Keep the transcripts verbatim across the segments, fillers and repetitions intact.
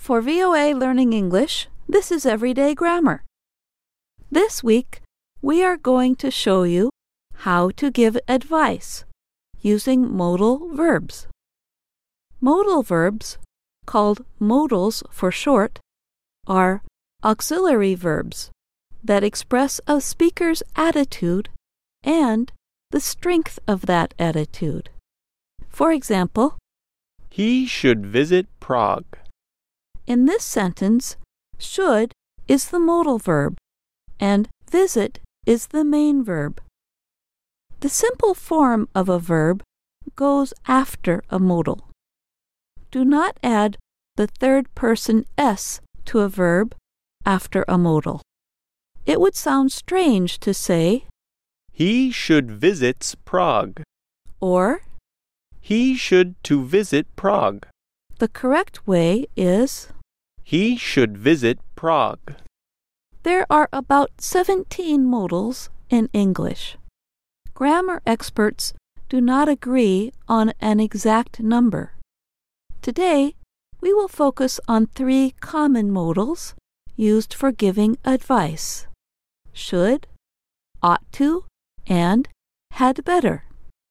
For V O A Learning English, this is Everyday Grammar. This week, we are going to show you how to give advice using modal verbs. Modal verbs, called modals for short, are auxiliary verbs that express a speaker's attitude and the strength of that attitude. For example, he should visit Prague. In this sentence, should is the modal verb, and visit is the main verb. The simple form of a verb goes after a modal. Do not add the third person s to a verb after a modal. It would sound strange to say, he should visit Prague, or he should to visit Prague. The correct way is, he should visit Prague. There are about seventeen modals in English. Grammar experts do not agree on an exact number. Today, we will focus on three common modals used for giving advice: should, ought to, and had better.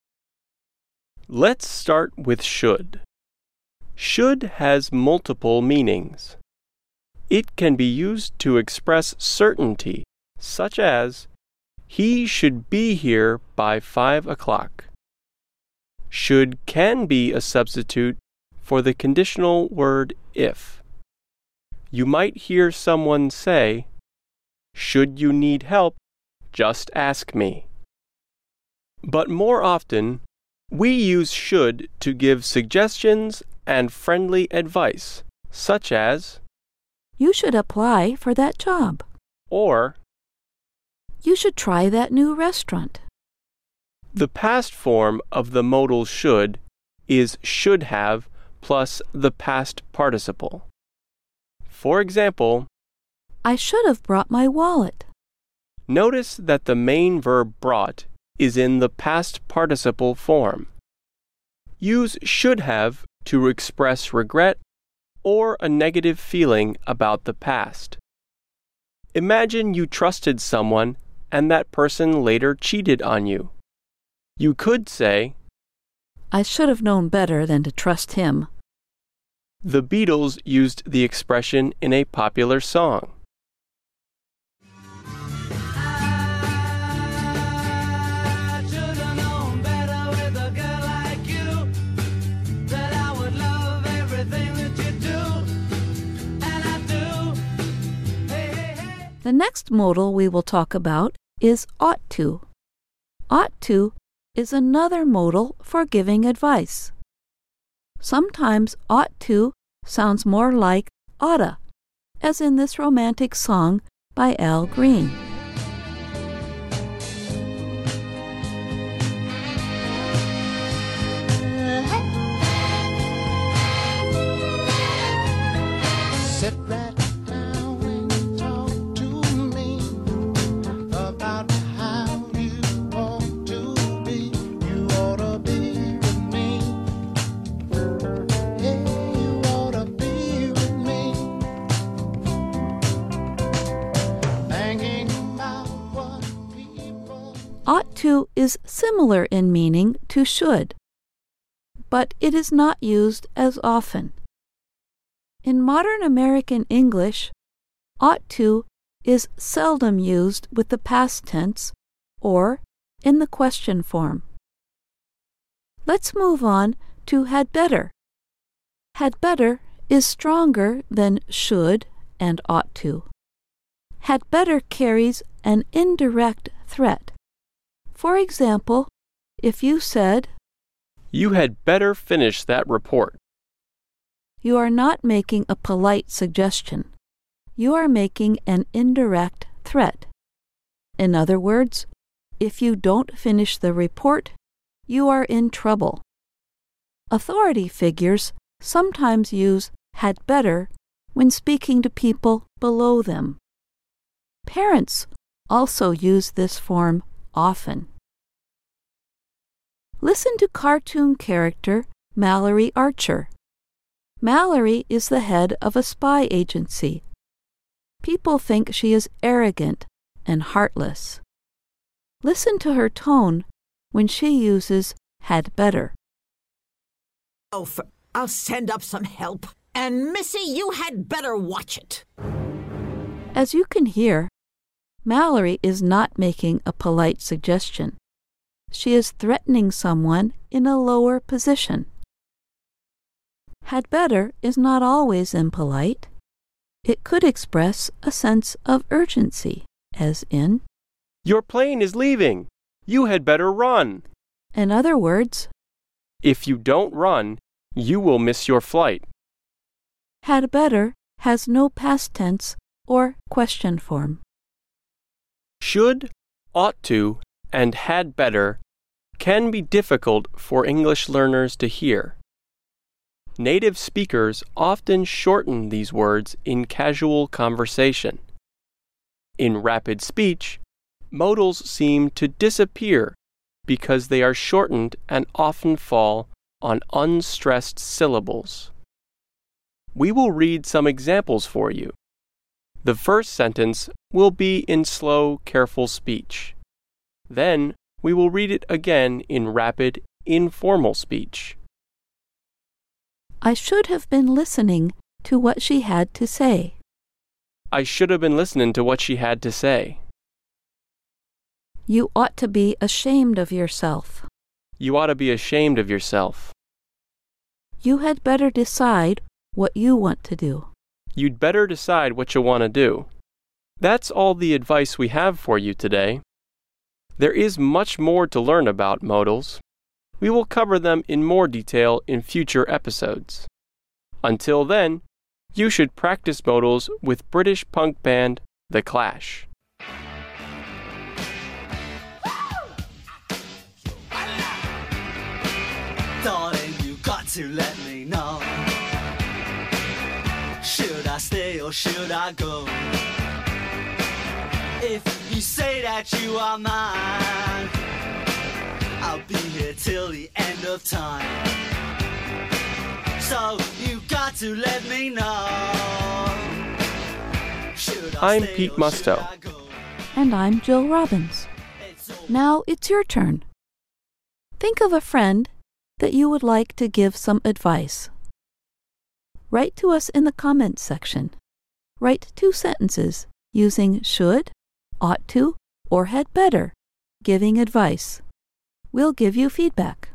Let's start with should. Should has multiple meanings. It can be used to express certainty, such as, he should be here by five o'clock. Should can be a substitute for the conditional word if. You might hear someone say, should you need help, just ask me. But more often, we use should to give suggestions and friendly advice, such as, you should apply for that job. Or, you should try that new restaurant. The past form of the modal should is should have plus the past participle. For example, I should have brought my wallet. Notice that the main verb brought is in the past participle form. Use should have to express regret or a negative feeling about the past. Imagine you trusted someone and that person later cheated on you. You could say, I should have known better than to trust him. The Beatles used the expression in a popular song. The next modal we will talk about is ought to. Ought to is another modal for giving advice. Sometimes ought to sounds more like oughta, as in this romantic song by Al Green. Sit right down and talk to me about how you ought to be. You ought to be with me. Yeah, you ought to be with me. Thinking about what people... Ought to is similar in meaning to should, but it is not used as often. In modern American English, ought to is seldom used with the past tense or in the question form. Let's move on to had better. Had better is stronger than should and ought to. Had better carries an indirect threat. For example, if you said, you had better finish that report. You are not making a polite suggestion. You are making an indirect threat. In other words, if you don't finish the report, you are in trouble. Authority figures sometimes use had better when speaking to people below them. Parents also use this form often. Listen to cartoon character Mallory Archer. Mallory is the head of a spy agency. People think she is arrogant and heartless. Listen to her tone when she uses had better. Oh, for, I'll send up some help. And Missy, you had better watch it. As you can hear, Mallory is not making a polite suggestion. She is threatening someone in a lower position. Had better is not always impolite. It could express a sense of urgency, as in, Your plane is leaving. You had better run. in other words, If you don't run, you will miss your flight. had better has no past tense or question form. Should, ought to, and had better can be difficult for English learners to hear. Native speakers often shorten these words in casual conversation. In rapid speech, modals seem to disappear because they are shortened and often fall on unstressed syllables. We will read some examples for you. The first sentence will be in slow, careful speech. Then we will read it again in rapid, informal speech. I should have been listening to what she had to say. I should have been listening to what she had to say. You ought to be ashamed of yourself. You ought to be ashamed of yourself. You had better decide what you want to do. You'd better decide what you want to do. That's all the advice we have for you today. There is much more to learn about modals. We will cover them in more detail in future episodes. Until then, you should practice modals with British punk band The Clash. Darling, you got to let me know. Should I stay or should I go? If you say that you are mine, I'll be here till the end of time. So you got to let me know. Should I I'm stay Pete or Musto. should I go? And I'm Jill Robbins. It's all Now it's your turn. Think of a friend that you would like to give some advice. Write to us in the comments section. Write two sentences using should, ought to, or had better, giving advice. We'll give you feedback.